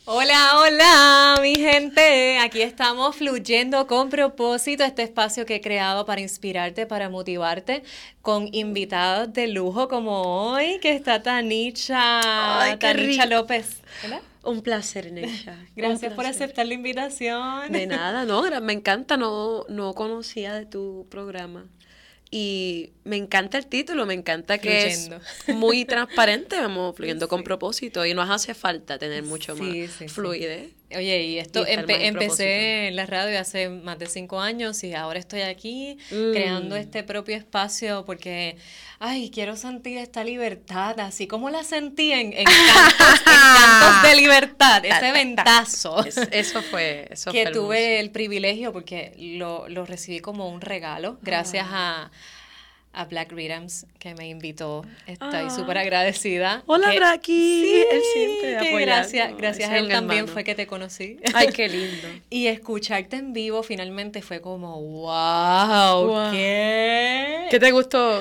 Hola, hola, mi gente. Aquí estamos fluyendo con propósito, este espacio que he creado para inspirarte, para motivarte, con invitados de lujo como hoy, que está Ay, qué Tanisha rico. López. ¿Verdad? Un placer, Neisha. Un Gracias por placer. aceptar la invitación. De nada, no, me encanta, no conocía de tu programa. Y me encanta el título, me encanta que es Fluyendo. muy transparente, vamos fluyendo con Sí. propósito y nos hace falta tener mucho más Sí, sí, sí. fluidez Oye, y y esto estar más en propósito. empecé en la radio hace más de 5 años y ahora estoy aquí creando Mm, este propio espacio porque, ay, quiero sentir esta libertad, así como la sentí en Cantos de Libertad, ese ventazo eso que fue hermoso. tuve el privilegio porque lo recibí como un regalo gracias Ah, a Black Rhythms que me invitó. Estoy ah. súper agradecida. Hola, Que sí, Braki, él siempre que gracias, apoyando, gracias ese a es él un también hermano. fue que te conocí. Ay, qué lindo. Y escucharte en vivo finalmente fue como, wow, Wow. ¿Qué ¿qué? te gustó?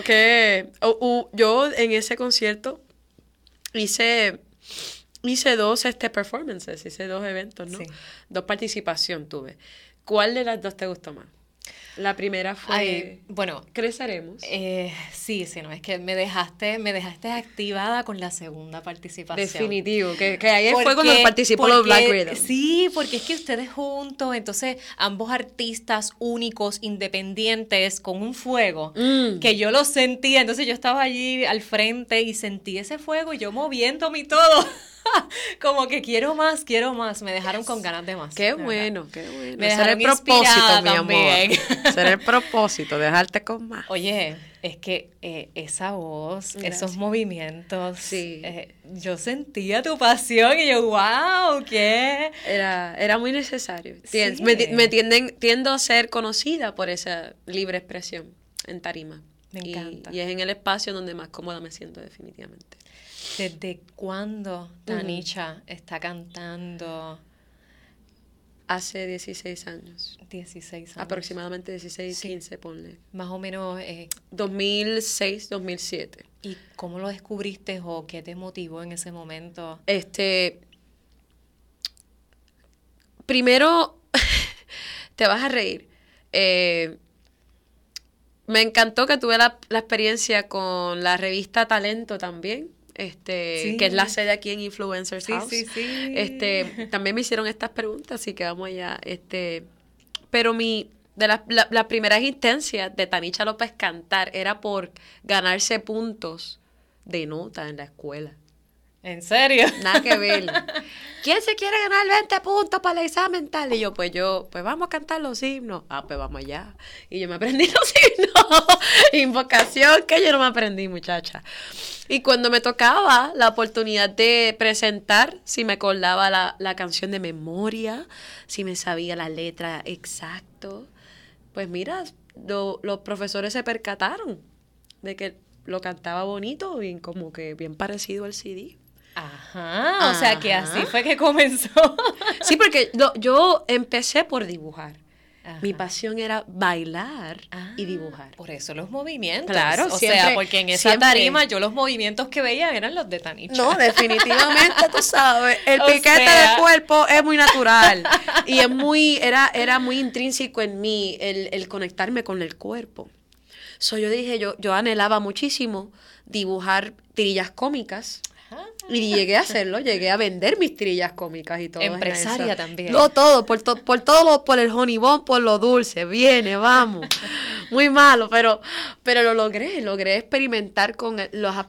Yo en ese concierto hice, hice dos performances, hice dos eventos, ¿no? Sí. Dos participación tuve. ¿Cuál de las dos te gustó más? La primera Ay, fue bueno, Creceremos. sí, sí, no, es que me dejaste activada con la segunda participación. Definitivo, que ayer fue cuando participó los Black Rhythm. Sí, porque es que ustedes juntos, entonces ambos artistas únicos, independientes, con un fuego, Mm. que yo lo sentía, entonces yo estaba allí al frente y sentí ese fuego y yo moviéndome y todo. Como que quiero más, me dejaron con ganas de más, Qué de verdad. bueno, qué bueno. Me Ese era el dejaron propósito, inspirada mi amor. también. Ese era el propósito, dejarte con más. Oye, es que esa voz, esos Gracias. movimientos, Sí. yo sentía tu pasión y yo, wow, ¿qué? Era muy necesario. Sí, Tiendo a ser conocida por esa libre expresión en tarima. me encanta. Y es en el espacio donde más cómoda me siento definitivamente. ¿Desde cuándo Ujú. Tanisha está cantando Hace 16 años. 16 años? Aproximadamente 16, Sí, 15, ponle. más o menos, 2006, 2007. ¿y cómo lo descubriste o qué te motivó en ese momento? Este, primero, te vas a reír. Me encantó que tuve la experiencia con la revista Talento también, que es la Sí, sede aquí en Influencers sí, sí, House. sí. También me hicieron estas preguntas, así que vamos allá. Pero de las primeras instancias de Tanisha López cantar era por ganarse puntos de nota en la escuela. ¿En serio? Nada que ver. ¿Quién se quiere ganar 20 puntos para el examen tal? Y pues vamos a cantar los himnos. Ah, pues vamos allá. Y yo me aprendí los himnos. Invocación que yo no me aprendí, muchacha. Y cuando me tocaba la oportunidad de presentar, si me acordaba la canción de memoria, si me sabía la letra exacto, pues mira, los profesores se percataron de que lo cantaba bonito, bien como que bien parecido al CD. Ajá, o sea que así Ajá. fue que comenzó. Sí, porque yo empecé por dibujar. Mi Ajá. pasión era bailar Ah, y dibujar. por eso los movimientos. Claro, O sea, siempre, porque en esa siempre. tarima yo los movimientos que veía eran los de Tanicha. No, definitivamente, tú sabes, el O piquete del sea, cuerpo es muy natural y era muy intrínseco en mí el conectarme con el cuerpo. Yo dije, yo anhelaba muchísimo dibujar tirillas cómicas. ajá, Y llegué a hacerlo, llegué a vender mis tirillas cómicas y todo en empresaria eso. también. Todo, por el honey bun, por lo dulce, viene, vamos. Muy malo, pero lo logré experimentar con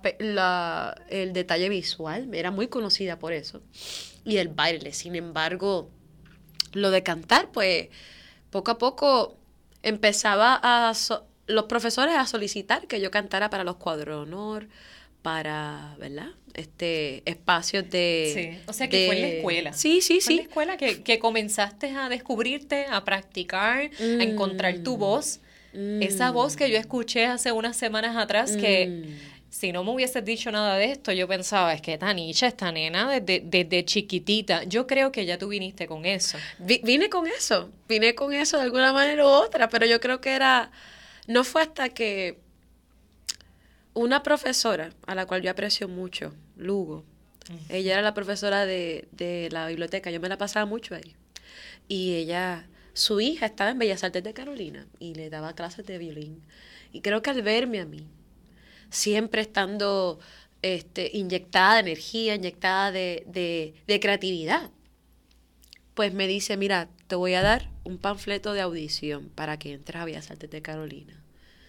el detalle visual, era muy conocida por eso. Y el baile, sin embargo, lo de cantar, pues, poco a poco empezaba los profesores a solicitar que yo cantara para los cuadros de honor, para, ¿verdad? Espacios Sí, o sea que fue en la escuela. Sí, sí, Fue en la sí. escuela que comenzaste a descubrirte, a practicar, a encontrar tu Mm, voz. Esa voz que yo escuché hace unas semanas atrás que mm. si no me hubieses dicho nada de esto, yo pensaba, es que Tanisha, esta nena, desde chiquitita, yo creo que ya tú viniste con eso. Vine con eso de alguna manera u otra, pero yo creo que no fue hasta que una profesora a la cual yo aprecio mucho, Lugo, Ella era la profesora de la biblioteca, yo me la pasaba mucho ahí. Y ella, su hija estaba en Bellas Artes de Carolina y le daba clases de violín. Y creo que al verme a mí, siempre estando inyectada de energía, inyectada de creatividad, pues me dice, mira, te voy a dar un panfleto de audición para que entres a Bellas Artes de Carolina.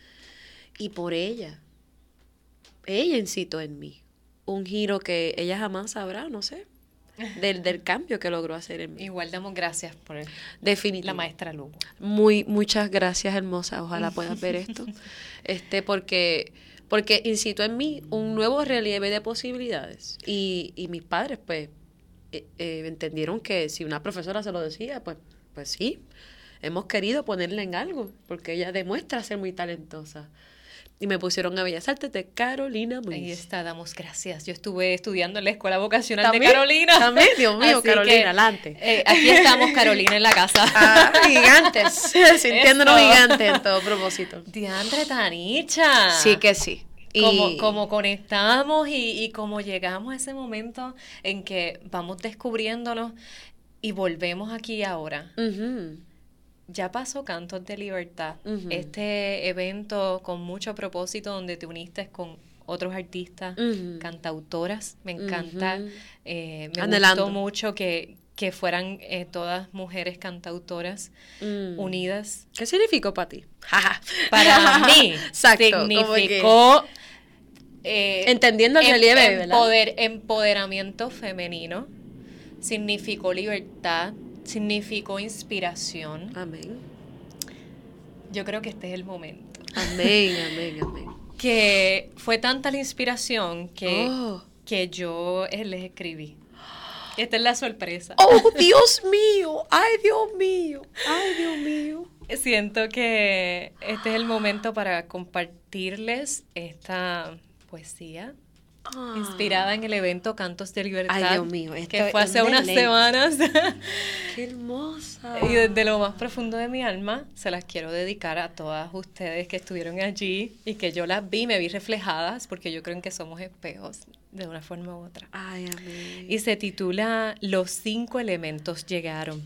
Y por ella incitó en mí un giro que ella jamás sabrá, no sé, del cambio que logró hacer en mí. Igual damos gracias por Definitivo. la maestra Lugo. Muchas gracias, hermosa. Ojalá puedas ver esto. Porque incitó en mí un nuevo relieve de posibilidades. Y mis padres, pues, entendieron que si una profesora se lo decía, pues sí, hemos querido ponerle en algo, porque ella demuestra ser muy talentosa. Y me pusieron a Bellas Artes de Carolina. Ahí está, damos gracias. Yo estuve estudiando en la Escuela Vocacional ¿También? de Carolina. También, Dios mío, Así Carolina, que, adelante. Aquí estamos, Carolina, en la casa. Gigantes, sintiéndonos gigantes en todo propósito. Diandre, Tanicha. Sí que sí. Como conectamos y como llegamos a ese momento en que vamos descubriéndonos y volvemos aquí ahora. Ya pasó Cantos de Libertad, este evento con mucho propósito donde te uniste con otros artistas, cantautoras, me encanta, me gustó mucho que fueran todas mujeres cantautoras unidas. ¿Qué significó para ti? Para mí significó entendiendo el relieve, ¿verdad? Empoderamiento femenino, significó libertad, significó inspiración. Amén. Yo creo que este es el momento. Amén, amén, amén. Que fue tanta la inspiración que yo les escribí. Esta es la sorpresa. ¡Oh, Dios mío! ¡Ay, Dios mío! ¡Ay, Dios mío! Siento que este es el momento para compartirles esta poesía inspirada en el evento Cantos de Libertad. Ay, Dios mío, que fue hace unas semanas. ¡Qué hermosa! Y desde lo más profundo de mi alma se las quiero dedicar a todas ustedes que estuvieron allí y que yo las vi, me vi reflejadas, porque yo creo que somos espejos de una forma u otra. Ay, amén. Y se titula Los 5 elementos llegaron.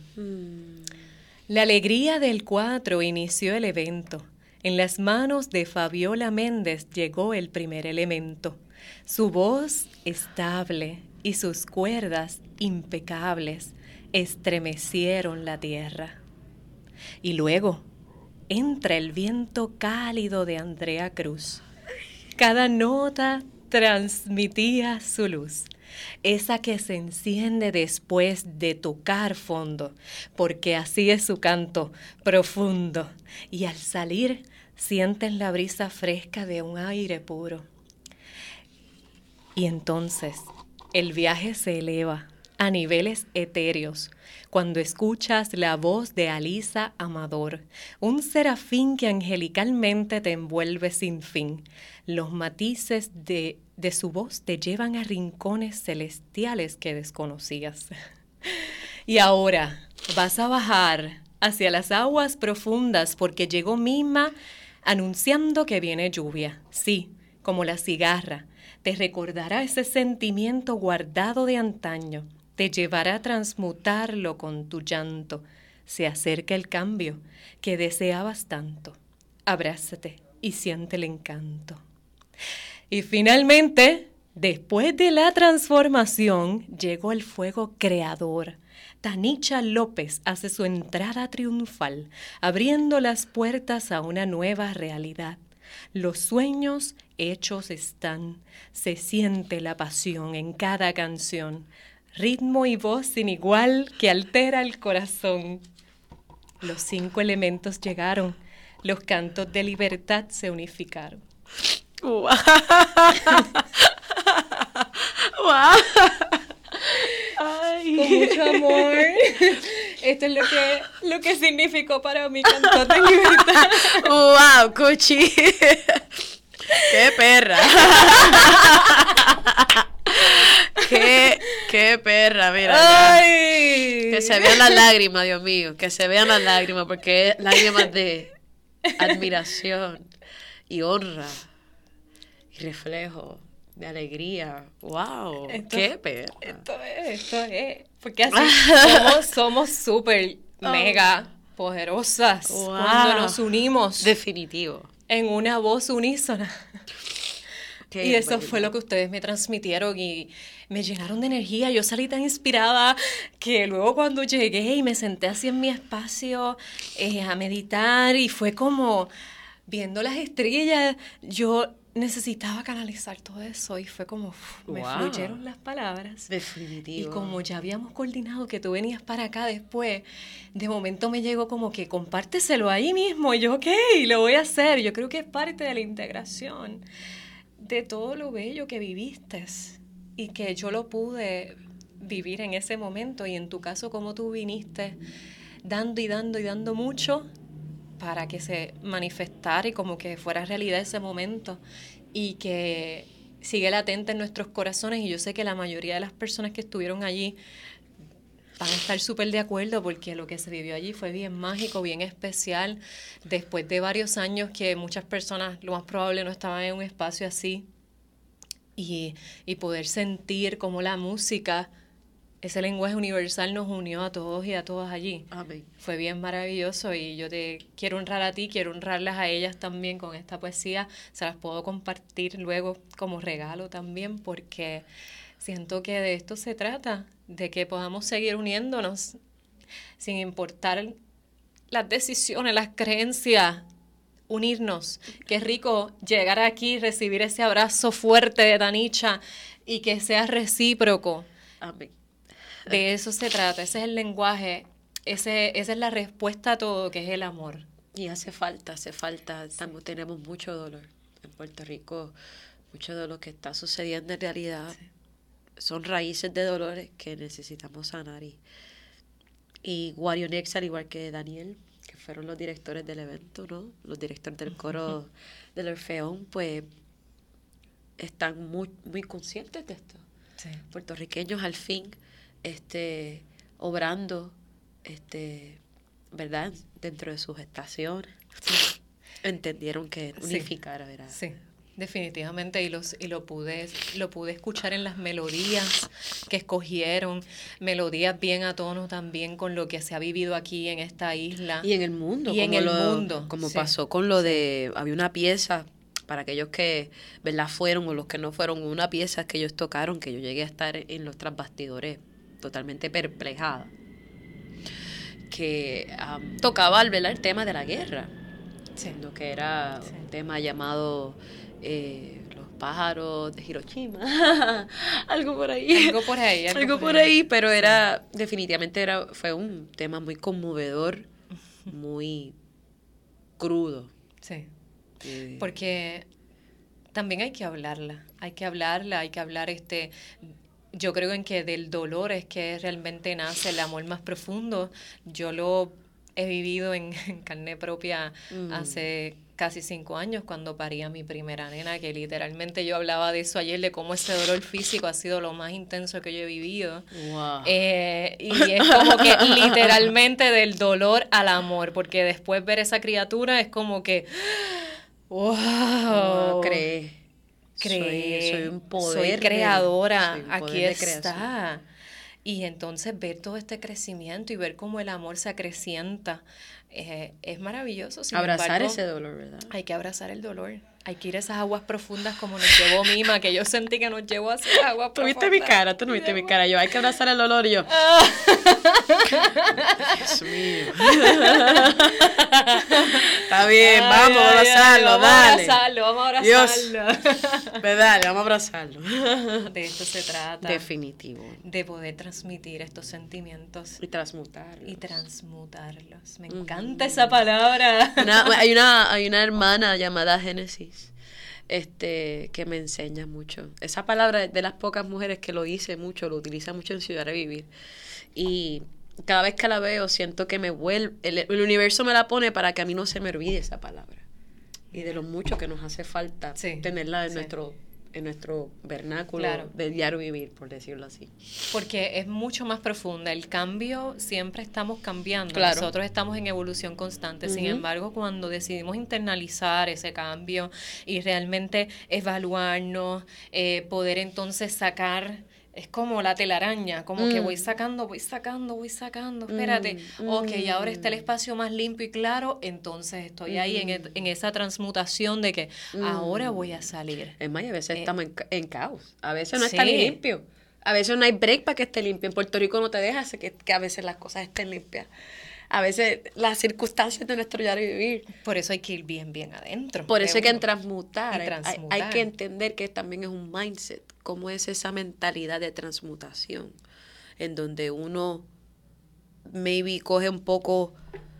La alegría del 4 inició el evento. En las manos de Fabiola Méndez llegó el primer elemento. Su voz estable y sus cuerdas impecables estremecieron la tierra. Y luego entra el viento cálido de Andrea Cruz. Cada nota transmitía su luz, esa que se enciende después de tocar fondo, porque así es su canto profundo, y al salir sienten la brisa fresca de un aire puro. Y entonces el viaje se eleva a niveles etéreos cuando escuchas la voz de Alisa Amador, un serafín que angelicalmente te envuelve sin fin. Los matices de su voz te llevan a rincones celestiales que desconocías. Y ahora vas a bajar hacia las aguas profundas porque llegó Mima anunciando que viene lluvia. Sí, como la cigarra. Te recordará ese sentimiento guardado de antaño, te llevará a transmutarlo con tu llanto. Se acerca el cambio que deseabas tanto. Abrázate y siente el encanto. Y finalmente, después de la transformación, llegó el fuego creador. Tanicha López hace su entrada triunfal, abriendo las puertas a una nueva realidad. Los sueños hechos están, se siente la pasión en cada canción, ritmo y voz sin igual que altera el corazón. Los 5 elementos llegaron, los cantos de libertad se unificaron. ¡Wow! Ay. Con mucho amor. Esto es lo que significó para mí Cantos de Libertad. ¡Wow, Cuchi! ¡Qué perra! ¡Qué perra! Mira. ¡Ay! Que se vean las lágrimas, Dios mío. Que se vean las lágrimas, porque es lágrimas de admiración y honra y reflejo de alegría. ¡Wow! Esto- ¡Qué perra! Esto es. Porque así somos súper mega poderosas Wow. cuando nos unimos Definitivo. en una voz unísona. Qué Y eso bello. fue lo que ustedes me transmitieron y me llenaron de energía. Yo salí tan inspirada que luego cuando llegué y me senté así en mi espacio a meditar y fue como viendo las estrellas, yo necesitaba canalizar todo eso y fue como me Wow. fluyeron las palabras. Y Definitivo. como ya habíamos coordinado que tú venías para acá después, de momento me llegó como que compárteselo ahí mismo. Y yo, ok, lo voy a hacer. Yo creo que es parte de la integración de todo lo bello que viviste y que yo lo pude vivir en ese momento. Y en tu caso, como tú viniste dando y dando y dando mucho para que se manifestara y como que fuera realidad ese momento y que sigue latente en nuestros corazones. Y yo sé que la mayoría de las personas que estuvieron allí van a estar súper de acuerdo porque lo que se vivió allí fue bien mágico, bien especial. Después de varios años que muchas personas, lo más probable, no estaban en un espacio así y poder sentir cómo la música, ese lenguaje universal nos unió a todos y a todas allí. Amén. Fue bien maravilloso y yo te quiero honrar a ti, quiero honrarlas a ellas también con esta poesía. Se las puedo compartir luego como regalo también porque siento que de esto se trata, de que podamos seguir uniéndonos sin importar las decisiones, las creencias, unirnos. Qué rico llegar aquí, recibir ese abrazo fuerte de Tanicha y que sea recíproco. Amén. De eso se trata, ese es el lenguaje, esa es la respuesta a todo, que es el amor. Y hace falta. Tenemos mucho dolor en Puerto Rico, mucho de lo que está sucediendo en realidad. Sí. Son raíces de dolores que necesitamos sanar. Y Guarionex, al igual que Daniel, que fueron los directores del evento, ¿no? Los directores del coro del Orfeón, pues están muy, muy conscientes de esto. Sí. Puertorriqueños al fin, obrando, ¿verdad? Dentro de sus estaciones. Entendieron que unificar era... Sí, definitivamente, y lo pude escuchar en las melodías que escogieron, melodías bien a tono también con lo que se ha vivido aquí en esta isla. Y en el mundo. Y en el mundo. Como Sí. pasó con lo de... Había una pieza, para aquellos que, ¿verdad? Fueron o los que no fueron, una pieza que ellos tocaron, que yo llegué a estar en los tras bastidores totalmente perplejada, que tocaba, ¿verdad? El tema de la guerra. Sí. Lo que era Sí. un tema llamado los pájaros de Hiroshima. Algo por ahí. Algo por ahí. Algo por ahí, pero era, definitivamente fue un tema muy conmovedor, muy crudo. Sí. Porque también hay que hablarla, hay que hablar yo creo en que del dolor es que realmente nace el amor más profundo. Yo lo he vivido en carne propia hace casi 5 años cuando parí a mi primera nena, que literalmente yo hablaba de eso ayer, de cómo ese dolor físico ha sido lo más intenso que yo he vivido. Wow. Y es como que literalmente del dolor al amor, porque después ver esa criatura es como que wow, Cree. Soy un poder. Soy creadora, soy un aquí poder de está. Y entonces ver todo este crecimiento y ver cómo el amor se acrecienta es maravilloso. Sin Abrazar embargo, ese dolor, ¿verdad? hay que abrazar el dolor. Hay que ir a esas aguas profundas como nos llevó Mima, que yo sentí que nos llevó a esas aguas profundas. ¿Tú no viste mi cara? Yo, hay que abrazar el dolor y yo. Dios mío. Está bien, vamos a abrazarlo, dale. Vamos a abrazarlo. Dios. Pues dale, vamos a abrazarlo. De esto se trata. Definitivo. De poder transmitir estos sentimientos Y transmutarlo. y transmutarlos. Me encanta esa palabra. Hay una hermana llamada Génesis, que me enseña mucho. Esa palabra es de las pocas mujeres que lo dice mucho, lo utiliza mucho en Ciudad de Vivir. Y cada vez que la veo siento que me vuelve, el universo me la pone para que a mí no se me olvide esa palabra. Y de lo mucho que nos hace falta Sí, tenerla en sí. nuestro en nuestro vernáculo Claro. del diario vivir, por decirlo así. Porque es mucho más profunda. El cambio, siempre estamos cambiando. Claro. Nosotros estamos en evolución constante. Sin Ujú. embargo, cuando decidimos internalizar ese cambio y realmente evaluarnos, poder entonces sacar... Es como la telaraña, como que voy sacando, espérate, ok, ahora está el espacio más limpio y claro, entonces estoy ahí en esa transmutación de que ahora voy a salir. Es más, y a veces estamos en caos. A veces no está Sí. ni limpio. A veces no hay break para que esté limpio. En Puerto Rico no te deja hacer que a veces las cosas estén limpias. A veces las circunstancias de nuestro diario vivir. Por eso hay que ir bien, bien adentro. Por eso de hay que uno. transmutar. Y transmutar. Hay que entender que también es un mindset. Cómo es esa mentalidad de transmutación. En donde uno maybe coge un poco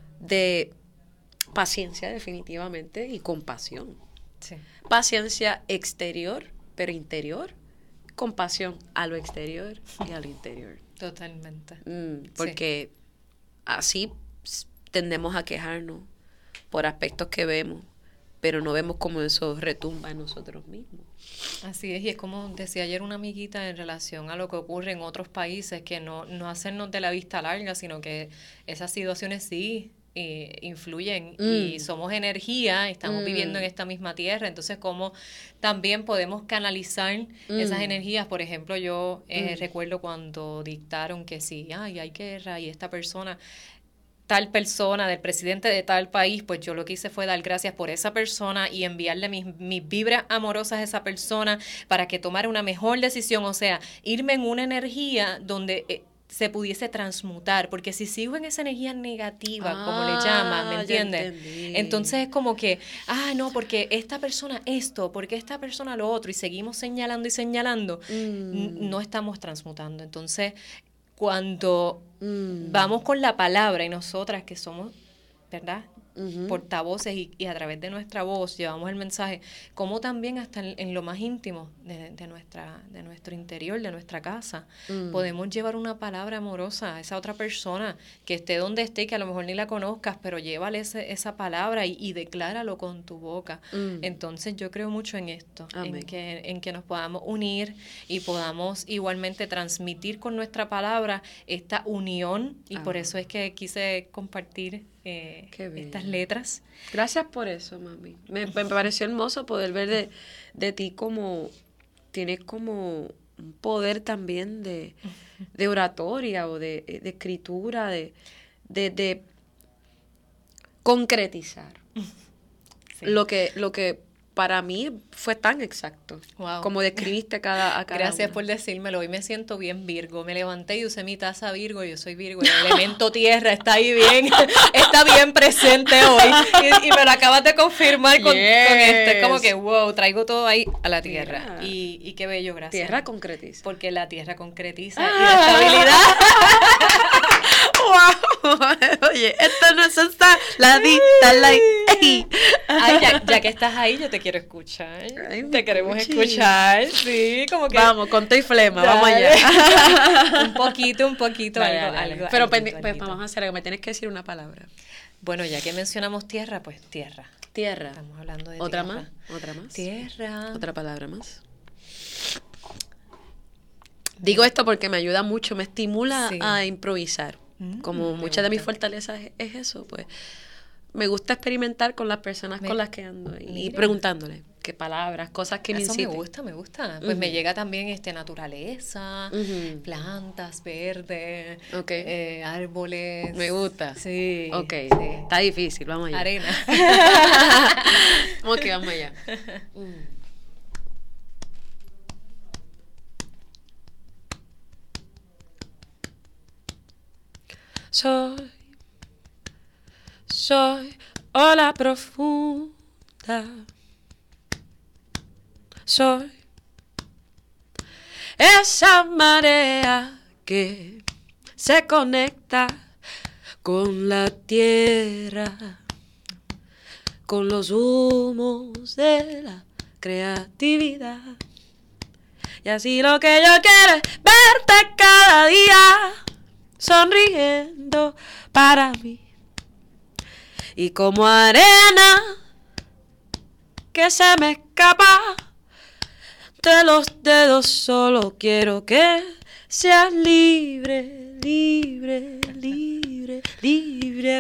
de paciencia definitivamente y compasión. Sí. Paciencia exterior, pero interior. Compasión a lo exterior y al interior. Totalmente. Porque así tendemos a quejarnos por aspectos que vemos, pero no vemos cómo eso retumba en nosotros mismos. Así es, y es como decía ayer una amiguita en relación a lo que ocurre en otros países, que no hacernos de la vista larga, sino que esas situaciones sí influyen y somos energía, estamos viviendo en esta misma tierra, entonces cómo también podemos canalizar esas energías. Por ejemplo, yo recuerdo cuando dictaron que sí, hay guerra y esta persona, tal persona, del presidente de tal país, pues yo lo que hice fue dar gracias por esa persona y enviarle mis vibras amorosas a esa persona para que tomara una mejor decisión, o sea, irme en una energía donde se pudiese transmutar, porque si sigo en esa energía negativa, como le llaman, ¿me entiendes? Entonces es como que, no, porque esta persona esto, porque esta persona lo otro, y seguimos señalando y señalando, no estamos transmutando. Entonces, cuando vamos con la palabra y nosotras que somos, ¿verdad?, portavoces y a través de nuestra voz llevamos el mensaje, como también hasta en lo más íntimo de nuestro interior, de nuestra casa, podemos llevar una palabra amorosa a esa otra persona que esté donde esté, que a lo mejor ni la conozcas, pero llévale esa palabra y decláralo con tu boca. Entonces yo creo mucho en esto, en que nos podamos unir y podamos igualmente transmitir con nuestra palabra esta unión, y por eso es que quise compartir estas letras. Gracias por eso, mami. Me pareció hermoso poder ver de ti como tienes como un poder también de oratoria o de escritura, de concretizar. Sí. Lo que para mí fue tan exacto. Wow. Como describiste a cada Gracias una. por decírmelo. Hoy me siento bien Virgo. Me levanté y usé mi taza Virgo. Yo soy Virgo. El elemento tierra está ahí bien. Está bien presente hoy. Y me lo acabas de confirmar con esto. Es como que, wow, traigo todo ahí a la tierra. Y qué bello, gracias. Tierra concretiza. Porque la tierra concretiza y la estabilidad. ¡Wow! Oye, esto no es hasta la dita, Ay, ya que estás ahí, yo te quiero escuchar. Ay, te queremos escuchar, sí, como que... Vamos, con tu y flema, vamos allá. un poquito, dale, algo. Pero pues vamos a hacer algo, me tienes que decir una palabra. Bueno, ya que mencionamos tierra, pues tierra. Tierra. Estamos hablando de ¿Otra tierra. más? ¿Otra más? Tierra. ¿Otra palabra más? Digo esto porque me ayuda mucho, me estimula a improvisar. Como muchas de mis fortalezas es eso, pues me gusta experimentar con las personas con las que ando y preguntándoles qué palabras, cosas que me inciten. Me gusta. Pues me llega también naturaleza, plantas verdes, árboles. Me gusta. Sí. Ok, sí. Está difícil, vamos allá. Arena. Ok, vamos allá. Soy ola profunda. Soy esa marea que se conecta con la tierra, con los humos de la creatividad. Y así lo que yo quiero es verte cada día sonriendo para mí. Y como arena que se me escapa, de los dedos, solo quiero que seas libre, libre, libre, libre.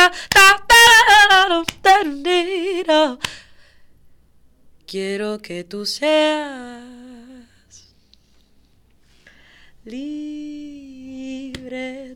Quiero que tú seas libre.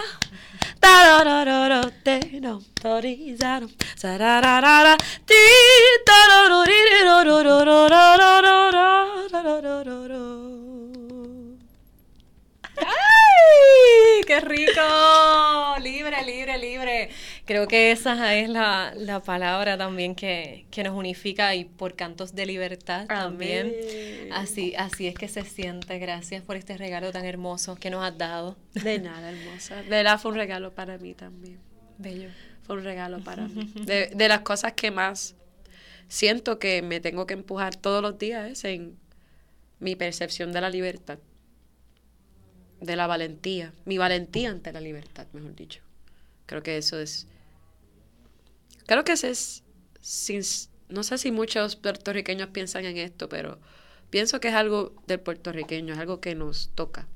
¡Ay! ¡Qué rico! Libre, libre, libre. Creo que esa es la palabra también que nos unifica y por cantos de libertad también. Así es que se siente. Gracias por este regalo tan hermoso que nos has dado. De nada, hermosa. De verdad fue un regalo para mí también. Bello. Fue un regalo para mí. De las cosas que más siento que me tengo que empujar todos los días es en mi percepción de la libertad. De la valentía. Mi valentía ante la libertad, mejor dicho. Creo que eso es... Creo que ese es... no sé si muchos puertorriqueños piensan en esto, pero pienso que es algo del puertorriqueño, es algo que nos toca.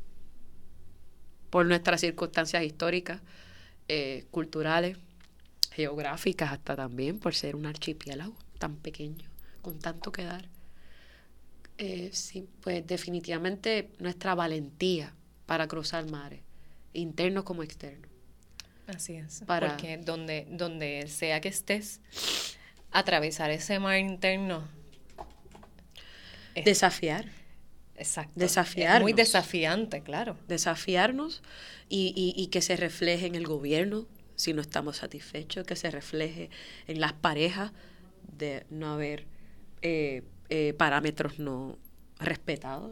Por nuestras circunstancias históricas, culturales, geográficas hasta también, por ser un archipiélago tan pequeño, con tanto que dar. Sí, pues definitivamente nuestra valentía para cruzar mares, internos como externos. Así es, porque donde sea que estés, atravesar ese mar interno. Desafiar. Exacto. Desafiarnos. Es muy desafiante, claro. Desafiarnos y que se refleje en el gobierno, si no estamos satisfechos, que se refleje en las parejas de no haber parámetros no respetados,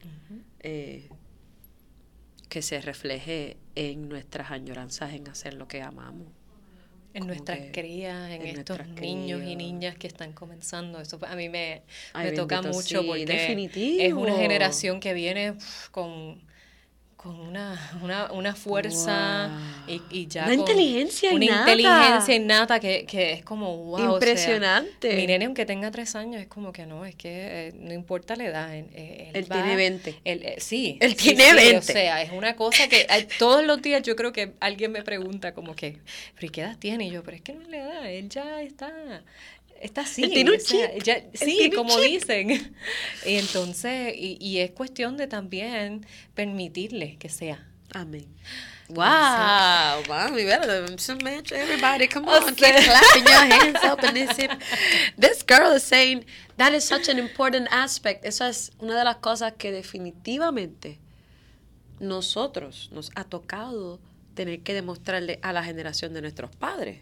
que se refleje en nuestras añoranzas en hacer lo que amamos. En nuestras crías, en estos niños y niñas que están comenzando. Eso a mí me toca mucho, sí, porque definitivo. Es una generación que viene con una fuerza, wow. y ya una inteligencia innata que es como wow. Impresionante. O sea, mi nene, aunque tenga 3 años, es como que no, es que no importa la edad. Él tiene 20. Sí. Él tiene 20. O sea, es una cosa que todos los días yo creo que alguien me pregunta como que, ¿pero y qué edad tiene? Y yo, pero es que no es la edad, él ya está así. Él tiene un chip. Sí, como dicen. Y entonces, y es cuestión de también permitirle que sea. Amén. Wow, mami, everybody, come on, Okay. keep clapping your hands up and this girl is saying that is such an important aspect. Esa es una de las cosas que definitivamente nosotros nos ha tocado tener que demostrarle a la generación de nuestros padres.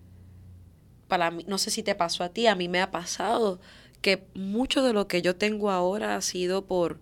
Para mí, no sé si te pasó a ti, a mí me ha pasado que mucho de lo que yo tengo ahora ha sido por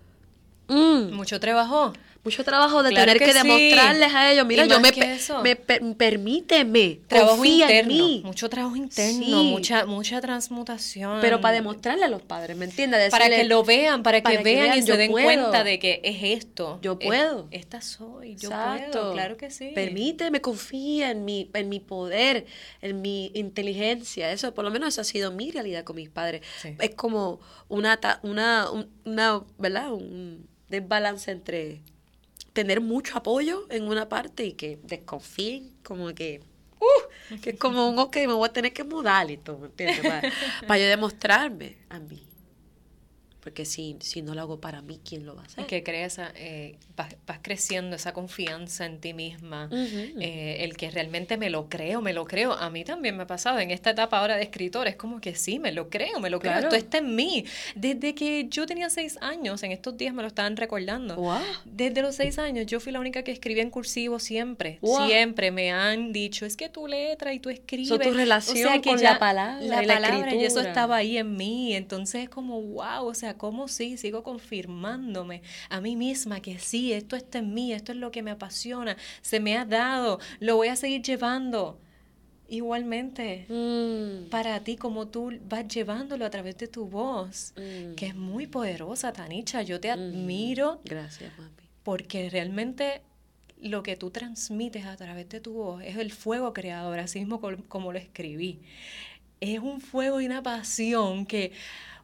Mucho trabajo. mucho trabajo de Claro tener que sí. demostrarles a ellos, mira, Y yo más que eso. permíteme, Trabajo confía interno, en mí. mucho trabajo interno, Sí. mucha transmutación. Pero para demostrarle a los padres, ¿me entiendes? Para Decirle, que lo vean, para que vean y yo se den puedo. cuenta de que es esto. Yo puedo. Esta soy, yo Exacto. puedo, claro que sí. Permíteme, confía en mi poder, en mi inteligencia. Eso, por lo menos, esa ha sido mi realidad con mis padres. Sí. Es como una ¿verdad? Un desbalance entre tener mucho apoyo en una parte y que desconfíen, como que es como un me voy a tener que mudar y todo, ¿me entiendes? Para yo demostrarme a mí. Porque si no lo hago para mí, ¿quién lo va a hacer? Y que creas, vas creciendo esa confianza en ti misma, el que realmente me lo creo. A mí también me ha pasado en esta etapa ahora de escritor, es como que sí, me lo creo, Claro. esto está en mí. Desde que yo tenía 6 años, en estos días me lo estaban recordando. Wow. Desde los 6 años, yo fui la única que escribía en cursivo siempre. Wow. Siempre me han dicho, es que tu letra y tú escribes. So, tu relación que con ya la palabra y la palabra, y eso escritura. estaba ahí en mí. Entonces es como, wow, o sea, cómo sí, sigo confirmándome a mí misma que sí, esto está en mí, esto es lo que me apasiona, se me ha dado, lo voy a seguir llevando. Igualmente, para ti, como tú vas llevándolo a través de tu voz, que es muy poderosa, Tanicha. Yo te admiro. Gracias, mami. Porque realmente lo que tú transmites a través de tu voz es el fuego creador, así mismo como lo escribí. Es un fuego y una pasión que,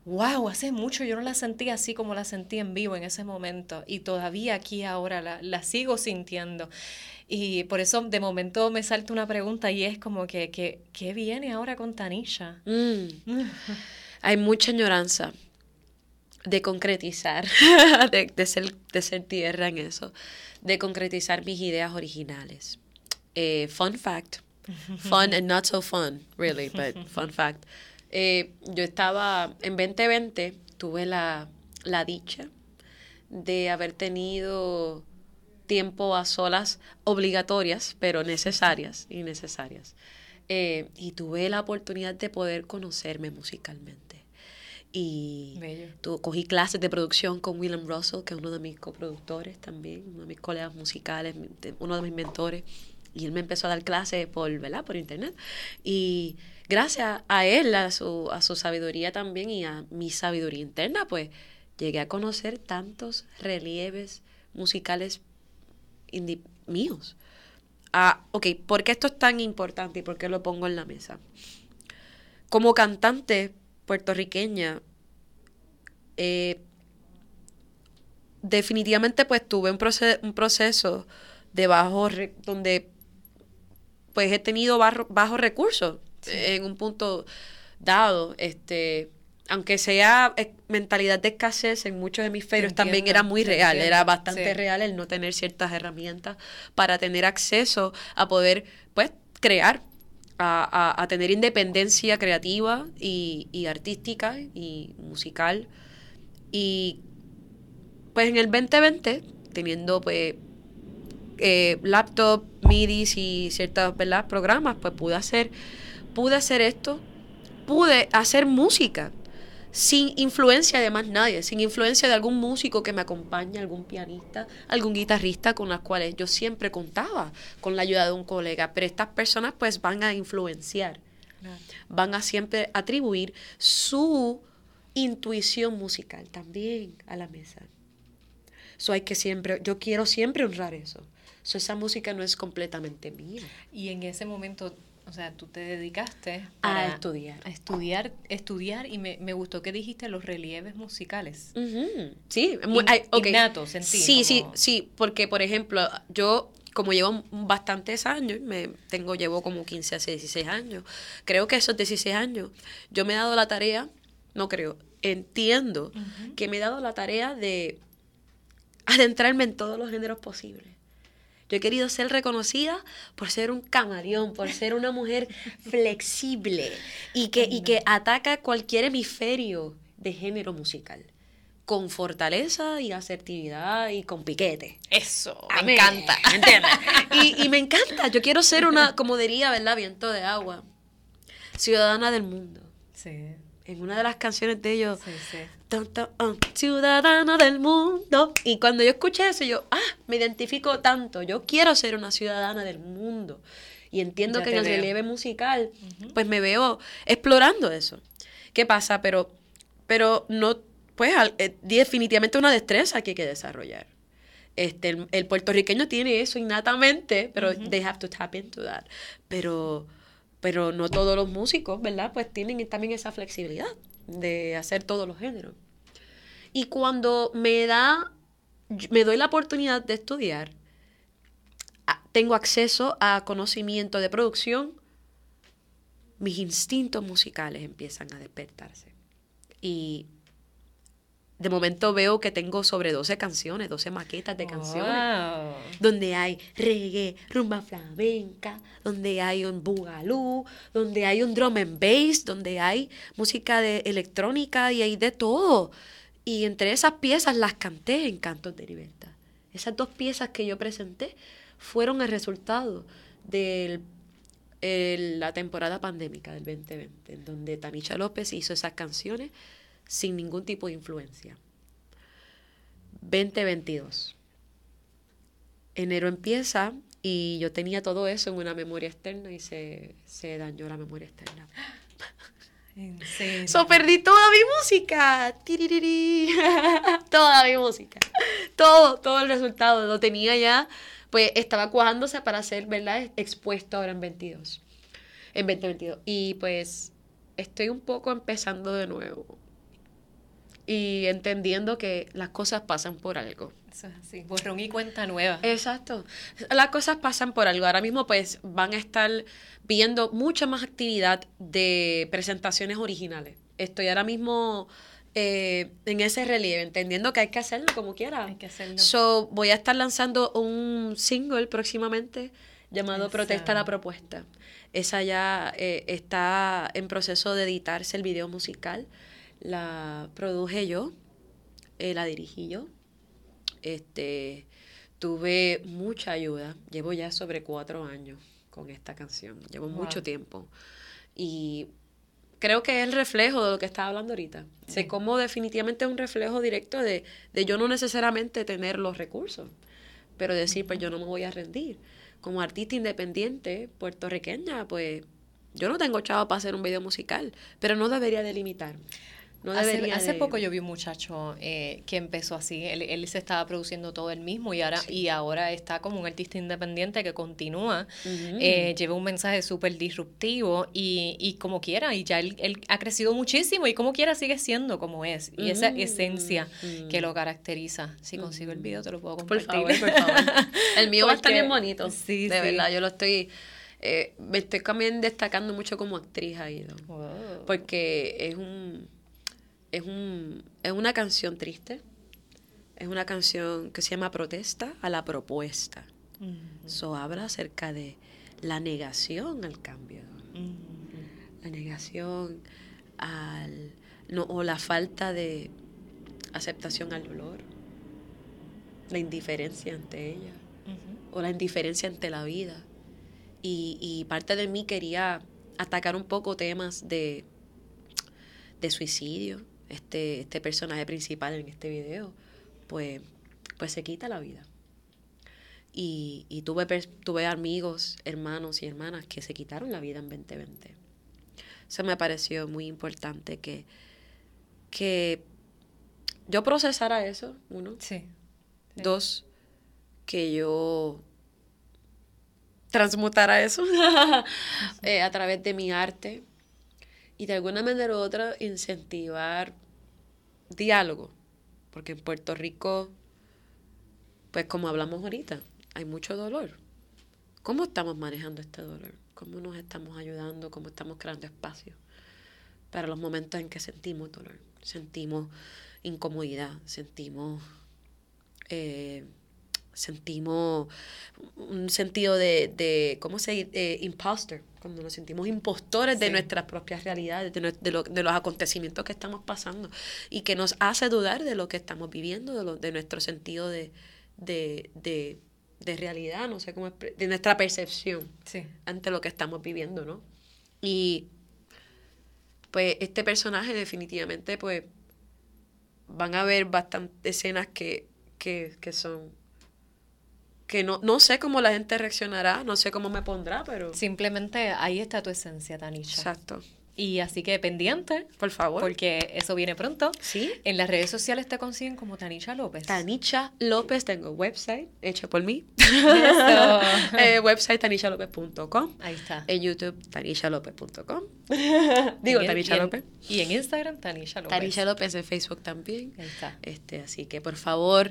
wow, hace mucho yo no la sentí así como la sentí en vivo en ese momento y todavía aquí ahora la sigo sintiendo. Y por eso de momento me salta una pregunta y es como que ¿qué viene ahora con Tanisha? Hay mucha añoranza de concretizar, de ser tierra en eso, de concretizar mis ideas originales. Fun fact, fun and not so fun, really, but fun fact. Yo estaba, en 2020, tuve la dicha de haber tenido tiempo a solas obligatorias, pero necesarias y necesarias. Y tuve la oportunidad de poder conocerme musicalmente. Y cogí clases de producción con William Russell, que es uno de mis coproductores también, uno de mis colegas musicales, uno de mis mentores. Y él me empezó a dar clases por internet. Y gracias a él, a su sabiduría también y a mi sabiduría interna, pues llegué a conocer tantos relieves musicales míos. Ok, ¿por qué esto es tan importante y por qué lo pongo en la mesa? Como cantante puertorriqueña, definitivamente pues tuve un proceso de donde pues he tenido bajos recursos en un punto dado, aunque sea mentalidad de escasez en muchos hemisferios, también era muy real, era bastante real el no tener ciertas herramientas para tener acceso a poder, pues, crear, a tener independencia creativa y artística y musical. Y, pues, en el 2020, teniendo, pues, laptop, midis y ciertos, ¿verdad?, programas, pues pude hacer esto, pude hacer música sin influencia de más nadie, sin influencia de algún músico que me acompañe, algún pianista, algún guitarrista con los cuales yo siempre contaba con la ayuda de un colega, pero estas personas pues van a influenciar, van a siempre atribuir su intuición musical también a la mesa. Yo quiero siempre honrar eso. Esa música no es completamente mía. Y en ese momento, o sea, tú te dedicaste a estudiar. A estudiar y me gustó que dijiste los relieves musicales. Uh-huh. Sí, innatos en ti. Sí, porque por ejemplo, yo como llevo bastantes años, llevo como 15 a 16 años, creo que esos 16 años, yo me he dado la tarea, entiendo que me he dado la tarea de adentrarme en todos los géneros posibles. Yo he querido ser reconocida por ser un camaleón, por ser una mujer flexible y que ataca cualquier hemisferio de género musical, con fortaleza y asertividad y con piquete. Eso, me encanta. ¿Entiendes? Y me encanta. Yo quiero ser una, como diría, ¿verdad?, Viento de Agua, ciudadana del mundo. Sí. En una de las canciones de ellos, sí. Ciudadana del mundo. Y cuando yo escuché eso, yo, me identifico tanto. Yo quiero ser una ciudadana del mundo. Y entiendo que en el relieve musical, pues me veo explorando eso. ¿Qué pasa? Pero no, pues definitivamente una destreza que hay que desarrollar. El puertorriqueño tiene eso innatamente, pero they have to tap into that. Pero no todos los músicos, ¿verdad?, pues tienen también esa flexibilidad de hacer todos los géneros. Y cuando me doy la oportunidad de estudiar, tengo acceso a conocimiento de producción, mis instintos musicales empiezan a despertarse. Y de momento veo que tengo sobre 12 canciones, 12 maquetas de canciones, donde hay reggae, rumba flamenca, donde hay un boogaloo, donde hay un drum and bass, donde hay música de electrónica y hay de todo. Y entre esas piezas las canté en Cantos de Libertad. Esas 2 piezas que yo presenté fueron el resultado de la temporada pandémica del 2020, en donde Tanisha López hizo esas canciones sin ningún tipo de influencia. 2022. Enero empieza y yo tenía todo eso en una memoria externa y se dañó la memoria externa. ¿En serio? So perdí toda mi música. Toda mi música. Todo el resultado. Lo tenía ya, pues estaba cuajándose para ser, ¿verdad?, expuesto ahora en 2022. Y pues estoy un poco empezando de nuevo. y entendiendo que las cosas pasan por algo. Eso es así, borrón y cuenta nueva. Exacto. Las cosas pasan por algo. Ahora mismo pues van a estar viendo mucha más actividad de presentaciones originales. Estoy ahora mismo en ese relieve, entendiendo que hay que hacerlo como quiera. Hay que hacerlo. So, voy a estar lanzando un single próximamente llamado Esa. Protesta la Propuesta. Esa ya está en proceso de editarse el video musical. La produje yo, la dirigí yo. Tuve mucha ayuda. Llevo ya sobre 4 años con esta canción. Llevo mucho tiempo. Y creo que es el reflejo de lo que estaba hablando ahorita. Sé cómo definitivamente es un reflejo directo de yo no necesariamente tener los recursos, pero decir, pues yo no me voy a rendir. Como artista independiente puertorriqueña, pues yo no tengo chavo para hacer un video musical, pero no debería de limitarme. No debería Hace de... poco yo vi un muchacho que empezó así, él se estaba produciendo todo él mismo y ahora está como un artista independiente que continúa, lleva un mensaje súper disruptivo y como quiera, y ya él ha crecido muchísimo y como quiera sigue siendo como es, y esa esencia que lo caracteriza. Si consigo el video te lo puedo compartir. Por favor. El mío va a estar bien bonito, sí, de verdad, yo lo estoy... me estoy también destacando mucho como actriz ahí, ¿no? Wow. Porque es una canción triste, es una canción que se llama Protesta a la Propuesta. Eso habla acerca de la negación al cambio, la negación o la falta de aceptación al dolor, la indiferencia ante ella, o la indiferencia ante la vida. Y parte de mí quería atacar un poco temas de suicidio. Este personaje principal en este video, pues se quita la vida. Y tuve amigos, hermanos y hermanas que se quitaron la vida en 2020. Eso me pareció muy importante que yo procesara eso, uno. Sí. 2, que yo transmutara eso a través de mi arte. Y de alguna manera u otra incentivar diálogo. Porque en Puerto Rico, pues como hablamos ahorita, hay mucho dolor. ¿Cómo estamos manejando este dolor? ¿Cómo nos estamos ayudando? ¿Cómo estamos creando espacio para los momentos en que sentimos dolor? Sentimos incomodidad, sentimos un sentido de ¿cómo se dice? Imposter, cuando nos sentimos impostores de nuestras propias realidades, de los acontecimientos que estamos pasando y que nos hace dudar de lo que estamos viviendo, de nuestro sentido de realidad, no sé cómo de nuestra percepción ante lo que estamos viviendo, ¿no? Y pues este personaje definitivamente pues van a ver bastantes escenas que son que no sé cómo la gente reaccionará, no sé cómo me pondrá, pero... Simplemente ahí está tu esencia, Tanisha. Exacto. Y así que pendiente. Por favor. Porque eso viene pronto. Sí. En las redes sociales te consiguen como Tanisha López. Tanisha López, tengo website, hecha por mí. Eso. Website tanishalopez.com. Ahí está. En YouTube, tanishalopez.com. Digo, Tanisha López. Y en Instagram, Tanisha López. Tanisha López en Facebook también. Ahí está. Así que, por favor,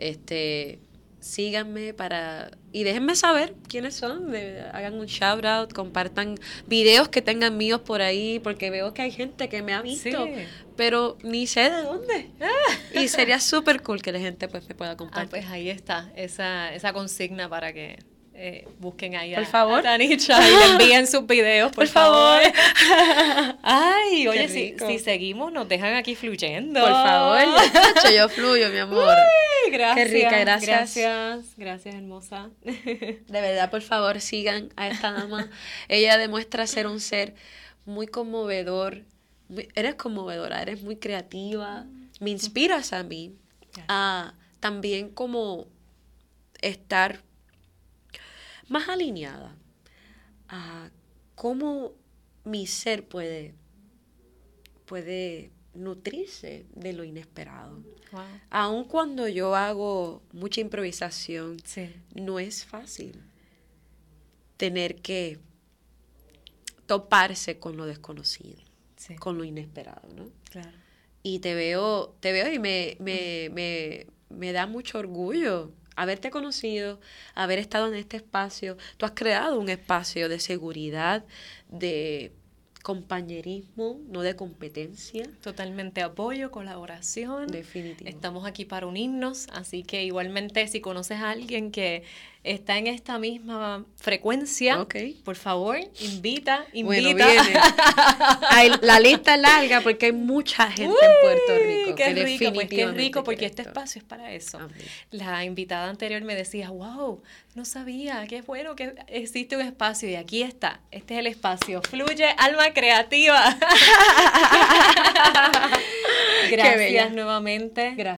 síganme y déjenme saber quiénes son, hagan un shout out, compartan videos que tengan míos por ahí, porque veo que hay gente que me ha visto, pero ni sé de dónde. Y sería súper cool que la gente pues me pueda compartir. Pues ahí está, esa consigna para que busquen ahí por favor. A Tanisha y le envíen sus videos, por favor. Ay, oye, si seguimos, nos dejan aquí fluyendo. Por favor, yo fluyo, mi amor. Uy, gracias. Qué rica, gracias. Gracias, hermosa. De verdad, por favor, sigan a esta dama. Ella demuestra ser un ser muy conmovedor. Eres conmovedora, eres muy creativa. Me inspiras a mí a también como estar más alineada a cómo mi ser puede nutrirse de lo inesperado. Wow. Aun cuando yo hago mucha improvisación, no es fácil tener que toparse con lo desconocido, con lo inesperado, ¿no? Claro. y te veo y me da mucho orgullo haberte conocido, haber estado en este espacio. Tú has creado un espacio de seguridad, de compañerismo, no de competencia. Totalmente apoyo, colaboración. Definitivo. Estamos aquí para unirnos, así que igualmente si conoces a alguien que está en esta misma frecuencia, Okay. por favor, invita. Bueno, viene. La lista es larga porque hay mucha gente en Puerto Rico. Qué que rico, pues qué definitivamente rico, porque quiere este esto. espacio es para eso. Amén. La invitada anterior me decía, wow, no sabía, qué bueno que existe un espacio y aquí está, este es el espacio, Fluye Alma Creativa. Gracias nuevamente. Gracias.